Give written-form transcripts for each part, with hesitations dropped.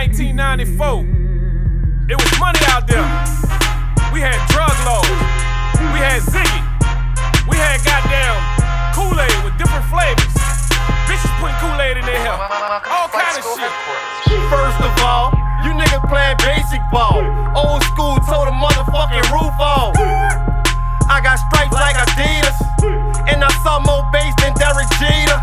1994, it was money out there. We had drug lords, we had Ziggy, we had goddamn Kool-Aid with different flavors. Bitches putting Kool-Aid in their hair, all kind of shit. First of all, you niggas playing basic ball. Old school told the motherfucking roof off. I got stripes like Adidas, and I saw more bass than Derek Jeter.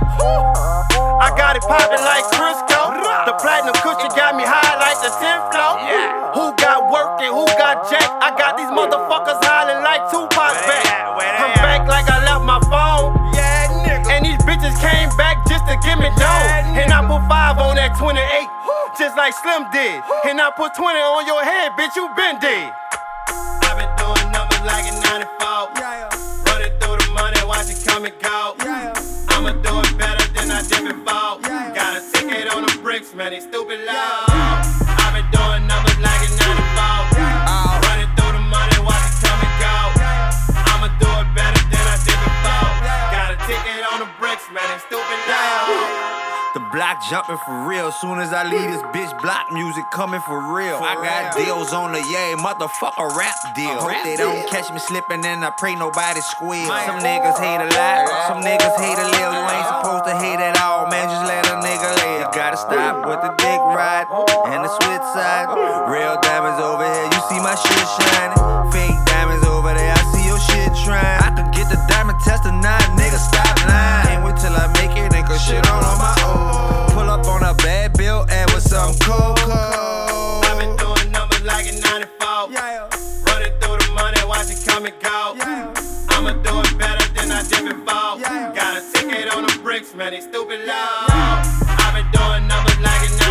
I got it poppin' like Crisco. The platinum cushion got me high like the 10th floor. Who got work and who got jack? I got these motherfuckers hollering like Tupac back. I'm back like I left my phone. And these bitches came back just to give me dough. And I put 5 on that 28, just like Slim did. And I put 20 on your head, bitch, you been dead. I've been doing numbers like a 94. Running through the money, watch it come and go. I'ma do it better than I did before. Got a ticket on the bricks, man, they stupid low. I've been doing numbers like a 94. Running through the money, watch it come and go. I'ma do it better than I did before. Got a ticket on the bricks, man, they stupid low. The block jumping for real. Soon as I leave this bitch, block music coming for real. I got deals on the motherfucker rap deal. Hope they don't catch me slipping and I pray nobody squeal. Some niggas hate a lot, some niggas hate a little. You ain't supposed to hate at all, man, just let a nigga live. Gotta stop with the dick ride and the switch side. Real diamonds over here, you see my shit shining. Fake diamonds over there, I see your shit trying. I could get the diamond test or not, nigga, stop lying. Can't wait till I make it and cause shit on my own. Pull up on a bad bill and with some cocoa. I've been doing numbers like a 94. Running through the money, watch it come and go. I'ma do it better than I did before. Got a ticket on the bricks, man, they stupid low. I've been doing numbers like a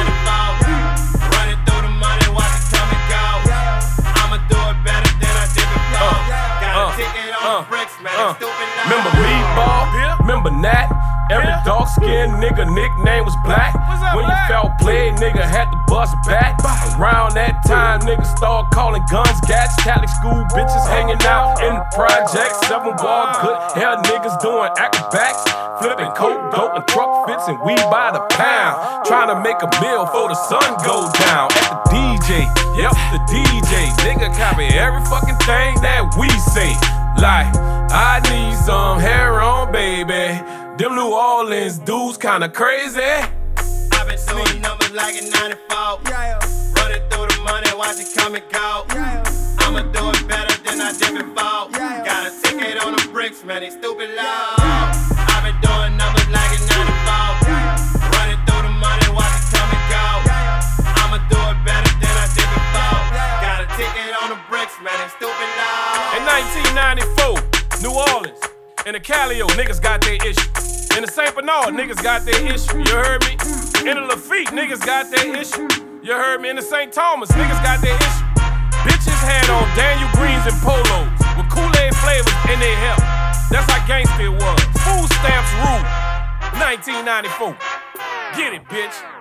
94. Running through the money, watch it come and go. I'ma do it better than I did before. Got a ticket on the bricks, man, they stupid low. Remember Meatball? Remember Nat? Every dark-skinned nigga nickname was Black. When you felt played, nigga had to bust back. Around that time, niggas started calling guns gats. Catholic school bitches hanging out in the projects. 7-wall good hair niggas doing acrobats. Flipping coke, dope, and truck fits and weed by the pound. Trying to make a meal before the sun go down. At the DJ, yep, the DJ. Nigga copy every fucking thing that we say. Like, I need some hair on, baby. Them New Orleans dudes kinda crazy. I've been doing numbers like a 94. Running through the money, watch it come and go. I'ma do it better than I did before. Got a ticket on the bricks, man, they stupid low. I've been doing numbers like a 94. Running through the money, watch it come and go. I'ma do it better than I did before. Got a ticket on the bricks, man, they stupid low. In 1994, New Orleans. In the Calio, niggas got their issue. In the St. Bernard, niggas got their issue. You heard me? In the Lafitte, niggas got their issue. You heard me? In the St. Thomas, niggas got their issue. Bitches had on Daniel Greens and polos with Kool-Aid flavors in their hair. That's how gangsta it was. Food stamps rule. 1994. Get it, bitch.